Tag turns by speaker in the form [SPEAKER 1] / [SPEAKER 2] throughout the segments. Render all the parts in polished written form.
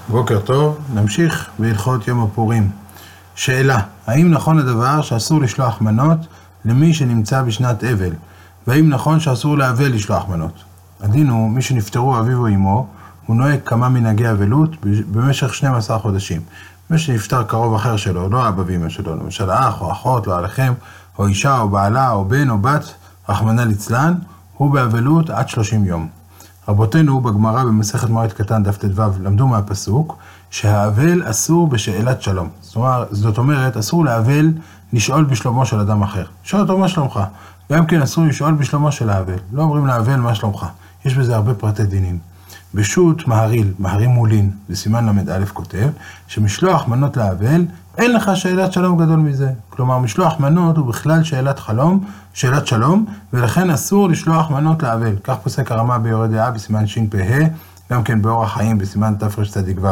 [SPEAKER 1] בוקר טוב, נמשיך בהלכות יום הפורים. שאלה, האם נכון הדבר שאסור לשלוח מנות למי שנמצא בשנת אבל? והאם נכון שאסור לאבל לשלוח מנות? הדין הוא, מי שנפטרו אביו או אמו, הוא נוהג כמה מנהגי אבלות במשך 12 חודשים. מי שנפטר קרוב אחר שלו, לא אבא ואמא שלו, למשל אח או אחות, לא עליכם, או אישה או בעלה או בן או בת, רחמנא ליצלן, הוא באבלות עד 30 יום. רבותינו בגמרא במסכת מועד קטן דף ט"ו למדו מהפסוק שהאבל אסור בשאלת שלום. זאת אומרת, אסור לאבל לשאול בשלומו של אדם אחר. שואל אותו מה שלומך. גם כן אסור לשאול בשלומו של האבל. לא אומרים לאבל מה שלומך. יש בזה הרבה פרטי דינים. בשו"ת מהרים מולין, בסימן ל"א כותב, שמשלוח מנות לאבל, אין לך שאלת שלום גדול מזה. כלומר, משלוח מנות הוא בכלל שאלת שלום, ולכן אסור לשלוח מנות לאבל. כך פוסק הרמה ביורה דעה בסימן ש"פ, גם כן באורח חיים בסימן תרצ"ו.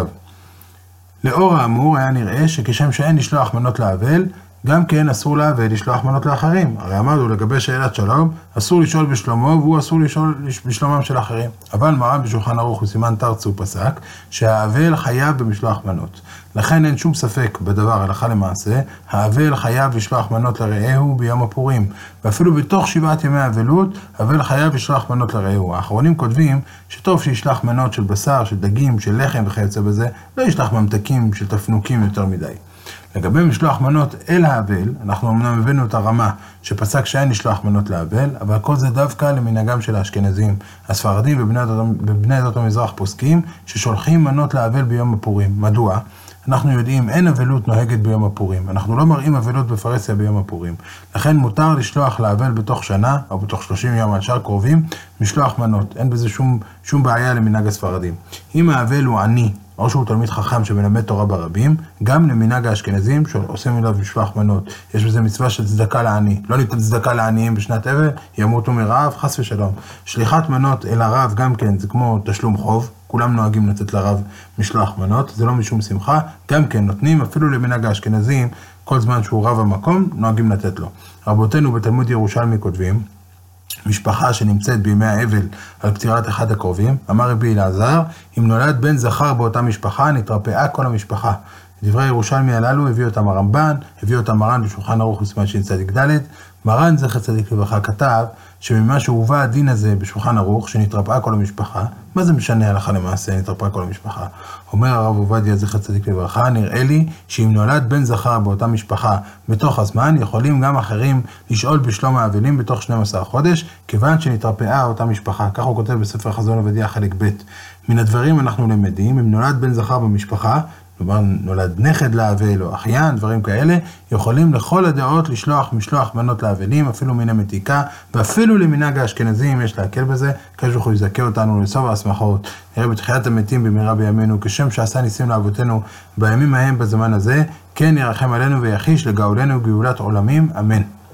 [SPEAKER 1] לאור האמור היה נראה שכשם שאין לשלוח מנות לאבל, גם כן אסור לאבל לשלוח מנות לאחרים. הרי אמרנו לגבי שאלת שלום, אסור לשאול בשלומו והוא אסור לשאול בשלומם של אחרים. אבל מרן בשולחן ערוך בסימן תרצ"ו פסק שהאבל חייב במשלוח מנות. לכן אין שום ספק בדבר הלכה למעשה, האבל חייב לשלוח מנות לרעהו ביום הפורים. ואפילו בתוך 7 ימי אבלות, האבל חייב לשלוח מנות לרעהו. האחרונים כותבים שטוב שישלח מנות של בשר, של דגים, של לחם וכיוצא בזה, לא ישלח ממתקים של תפנוקים יותר מדי. לגבי משלוח מנות אל האבל, אנחנו אמנם הבאנו את הרמה שפסק שאין לשלוח מנות לאבל, אבל כל זה דווקא למנהגם של האשכנזים. הספרדים ובני עדות המזרח פוסקים ששולחים מנות לאבל ביום הפורים. מדוע? אנחנו יודעים, אין אבלות נוהגת ביום הפורים. אנחנו לא מראים אבלות בפרהסיה ביום הפורים. לכן מותר לשלוח לאבל בתוך שנה, או בתוך 30 יום על שאר קרובים, משלוח מנות. אין בזה שום בעיה למנהג הספרדים. אם האבל הוא עני, או שהוא תלמיד חכם שמלמד תורה ברבים, גם למנהג האשכנזים שעושים אליו משלוח מנות. יש בזה מצווה של צדקה לעני. לא ניתן צדקה לעניים בשנת אבל, ימותו מרעב, חס ושלום. שליחת מנות אל הרב גם כן, זה כמו תשלום חוב. כולם נוהגים לתת לרב משלוח מנות, זה לא משום שמחה. גם כן נותנים אפילו למנהג האשכנזים, כל זמן שהוא רב המקום, נוהגים לתת לו. רבותינו בתלמוד ירושלמי כותבים, משפחה שנמצאת בימי האבל על פטירת אחד הקרובים, אמר רבי אלעזר, אם נולד בן זכר באותה משפחה, נתרפאה כל המשפחה. דברי ירושלמי הללו הביא אותם הרמב"ן, הביא אותם מרן בשולחן ערוך בסימן ש"צ"ד. מרן זכר צדיק לברכה כתב שממה שהובא הדין הזה בשולחן ערוך, שנתרפאה כל המשפחה, מה זה משנה הלכה למעשה, נתרפאה כל המשפחה? אומר הרב עובדיה זכר צדיק לברכה, נראה לי שאם נולד בן זכר באותה משפחה בתוך הזמן, יכולים גם אחרים לשאול בשלום האבלים בתוך 12 חודש, כיוון שנתרפאה אותה משפחה. כך הוא כותב בספר חזון עובדיה חלק ב'. מן הדברים אנחנו למדים, אם נולד בן זכר במשפחה, כלומר נולד נכד לאבל או אחיין, דברים כאלה, יכולים לכל הדעות לשלוח משלוח מנות לאבלים, אפילו מן המתיקה, ואפילו למנהג האשכנזים יש להקל בזה, כשבוך הוא יזכה אותנו לסוף השמחות, נראה בתחיית המתים במהרה בימינו, כשם שעשה ניסים לאבותינו בימים ההם בזמן הזה, כן ירחם עלינו ויחיש לגאולנו גאולת עולמים, אמן.